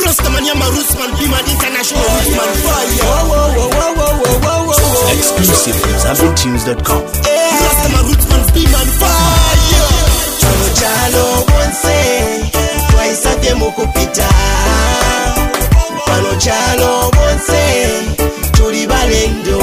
Rastamania Marusman, Biman International Rootsman Fire. Exclusive from ZambianTunes.com. Rastaman Rootsman, Biman Fire. Chalo chalo bonse, twaisa vye mukupita. Pano chalo bonse, tuli balendo.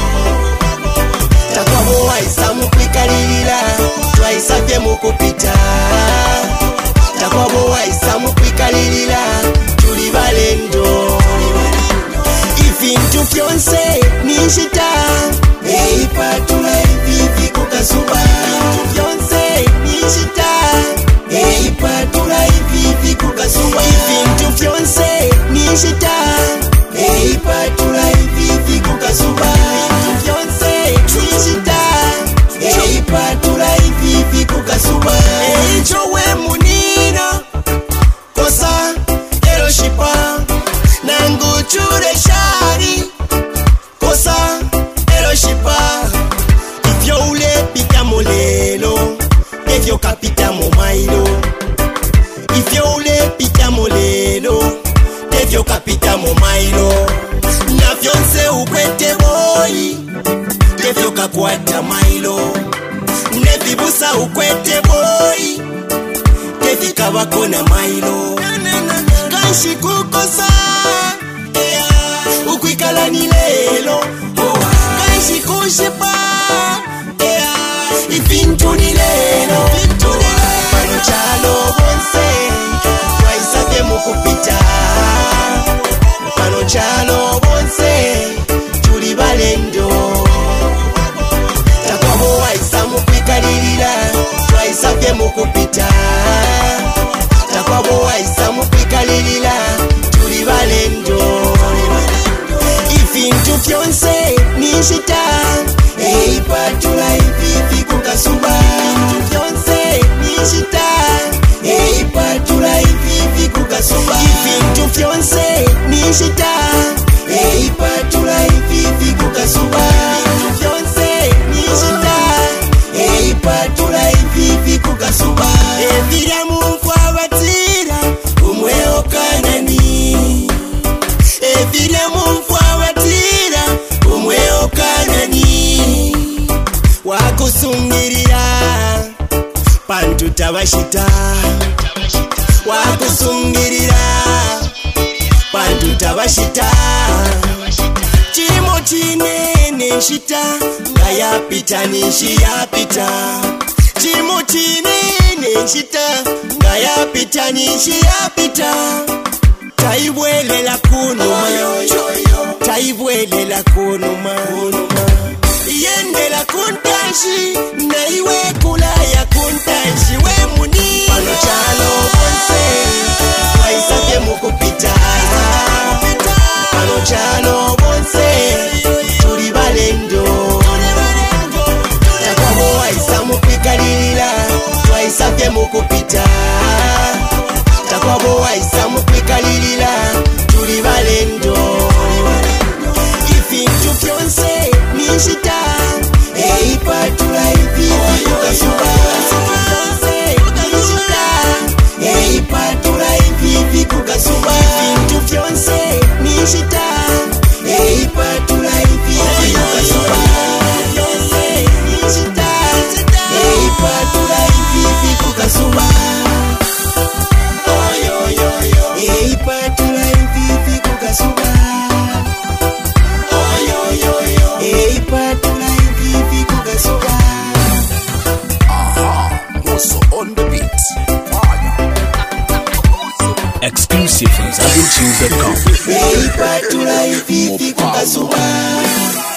Takwabo waisa mukwikalilila, twaisa vye mukupita. Takwabo waisa mukwikalilila, tuli balendo. Ifintu fyonse nishita, eipatula ivivi kukasuba. Ifintu fyonse nishita, eipatula ivivi kukasuba. Ifintu fyonse nishita, eipatula ivivi kukasuba. Ifintu fyonse nishita, eipatula ivivi kukasuba. Eicho we munina, kosa eroshipa, nangu chure shari, kosa eroshipa. Ifyo ule pita molelo, evyo kapita momailo. Ifyo ule pita molelo, evyo kapita momailo. Na fyonse ukwete boy, evyo kakwata mailo. Nevibusa ukwete boy, evika wakona mailo. Kanshi kukosa, ukwikala ni lelo. Kanshi kushipa, ifintu ni lelo. Pano chalo bonse, twaisa vye mukupita. Pano chalo bonse, tuli balendo. Takwabo waisa mukwikalilila, twaisa vye mukupita. Takwabo waisa mukwikalilila, tuli balendo. Ifintu fyonse nishita, eipatula ivivi kukasuba. Ifintu fyonse nishita, eipatula ivivi kukasuba. Ifintu fyonse nishita, eipatula ivivi kukasuba. Ifintu fyonse nishita, eipatula ivivi kukasuba. Evira mumfwa batira, umweo kanani. Evira mumfwa batira, umweo kanani. Wakusungirira, pantu tabashita. Wakusungirira, pantu tabashita. Chimo chinene nshita, ngayapita nishiyapita. Chimo chinene nshita, ngayapita nishiyapita. Taibwelela kunuma, taibwelela kunuma. Yendela kuntanshi, na iwe kulaya kuntanshi. We muni pano chalo bonse, twaisa vye mukupita. Pano chalo bonse, tuli balendo. Takwabo waisa mukwikalilila, twaisa vye mukupita. Takwabo waisa mukwikalilila, tuli balendo. Ifintu fyonse nishita, eipatula ivivi kukasuba. Ifintu fyonse nishita, eipatula ivivi kukasuba. Ifintu fyonse nishita, eipatula ivivi kukasuba. Fyonse nishita, eipatula ivivi kukasuba. Eipatula ivivi kukasuba. Eipatula ivivi kukasuba. Also on the beat. Exclusive from ZambianTunes.com. Eipatula ivivi kukasuba.